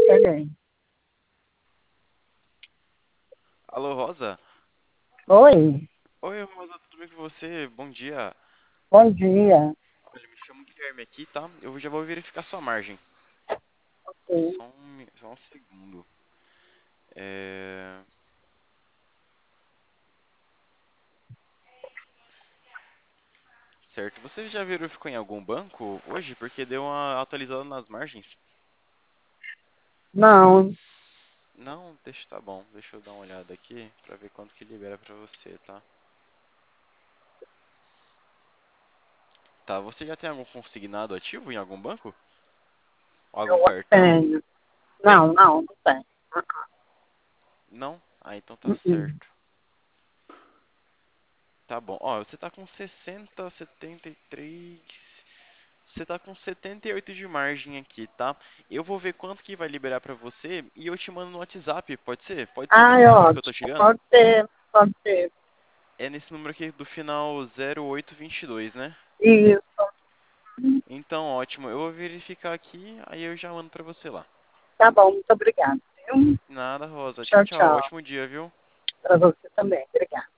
Peguei. Alô, Rosa? Oi, Oi, Rosa, tudo bem com você? Bom dia. bom dia. Olha, me chamo Guilherme aqui, tá? Eu já vou verificar sua margem. Sim. Só um segundo. É... Certo. Você já verificou em algum banco hoje? Porque deu uma atualizada nas margens. Não, Não, tá bom. Deixa eu dar uma olhada aqui pra ver quanto que libera pra você, tá? Tá, você já tem algum consignado ativo em algum banco? Ou algum eu cartão? tenho. Tem? Não tenho. Não? Ah, então tá Uh-uh. certo. Tá bom. Ó, você tá com 60, 73. Você tá com 78 de margem aqui, tá? Eu vou ver quanto que vai liberar pra você e eu te mando no WhatsApp, pode ser? Pode ser Ai, nesse número que eu tô te ótimo. ligando? Pode ser, pode ser. É nesse número aqui do final 0822, né? Isso. Então, ótimo. Eu vou verificar aqui, aí eu já mando pra você lá. Tá bom, muito obrigada. Viu? Nada, Rosa. Tchau, Tchau, tchau. tchau. Ótimo dia, viu? Para você também. Obrigada.